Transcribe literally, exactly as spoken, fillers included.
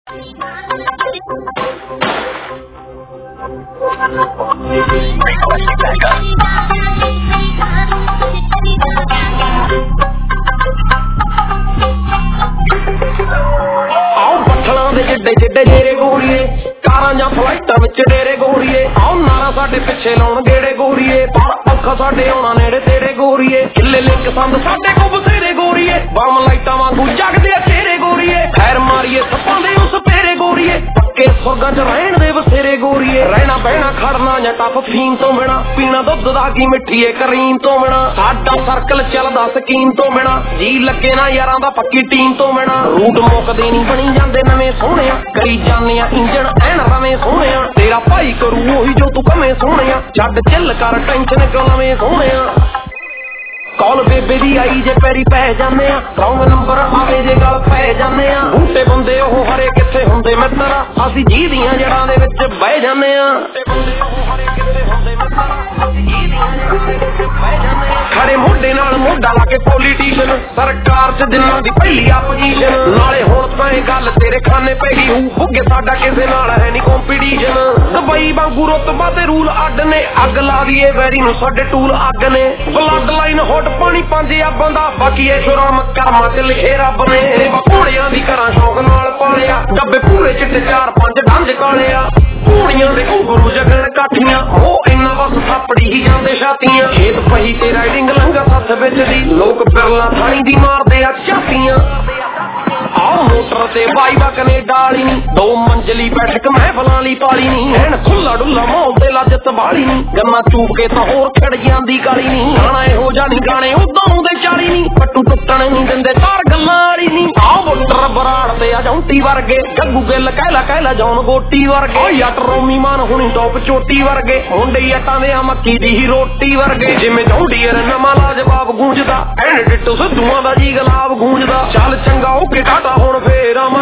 जिड्डे जिड्डे जेरे गोरीए कारां जां फ्लाइटां विच डेरे गोरीए आओ नारा साडे पिछे लाउण गेड़े गोरीए पर औखा साडे आउणा नेड़े तेरे गोरीए किल्ले लिंक संद साडे को बथेरे गोरीए बम लाइटां वांगू जगदे तेरे गोरीए खैर मारीए सप्पां दे उस पेरे गोरीए पक्के सुरगां च रहण दे बसेरे गोरीए रहना बहना खड़ना जां टप फीम तो बिना पीना दुध दा की मिठीए करीम तो बिना साडा सर्कल चलदा स्कीम तो बिना जी लगे ना यारां दा पक्की टीम तो बिना रूट मुकदे नहीं बनी जांदे नवें सोहणे करी जाने इंजन ऐन रवे सोहणे तेरा भाई करू ओही जो तू कमे सोहणे छड्ड चिल कर टेंशन क्यों लवे सोहणे कॉल बेबे दी आई जे पैरी पै जाने रौंग नंबर आवे जे गल पै जाने बूटे बंदे ओह हरे किथे हुंदे मित्तरा असीं जी दियां जड़ां दे विच बह जाने खड़े मोढे नाल मोढा ला के पॉलिटिशियन सरकार च जिन्हां दी पहली अपोजिशन नाले हुण तां इह गल तेरे खाने पै गई हूं भुगे साडा किसे नाल है नहीं कंपीटीशन दुबई वांगू रुतबा ते रूल अड्ड ने अग ला दीए वैरी नूं साडे टूल अग ने ब्लड लाइन होट पानी पांजे अब्बां दा बाकी ऐशोराम कर्मां च लिखे रब ने घोड़ियां दी करां शौक नाल पालिया डब्बे पूरे चिट्टे चार पंज डंज कालिया घोड़ियां दे घुंघरू जगण काठियां ओ इन्ना बस थापड़ी ही जांदे छातियां खेत पही ते राइडिंग लंगा सੱਥ विच दी लोक बिरला थाणी दी मारदे आ झातियां आओ मोटर ते वाइवा कनेडा वाली नी दो मंजली बैठक महफलां ली पाली नी ऐन खुला डुला माहौल ते लज संभाली नी गन्ना चूप के तां होर खड़ जांदी काली नी गाना इहो जा नी गाने उदों दे चाली नी पट्टू टुੱਟਣ नहीं दिंदे तार गल्लां वाली नी आओ बुੱਟਰ बराड़ ते आ जौंटी वर्गे गग्गू गिल कहला कहला जौन गोटी वर्गे ओ जट रोमी मान हुणी टॉप चोटी वर्गे मुंडे जटां दे आ मक्की दी ही रोटी वर्गे जिवें जौंडीअर नवां लाजवाब गूंजदा ऐन डिट्टो सिद्धूआं दा जी गलाब गूंजदा चल चंगा ओके टाटा हुण फेर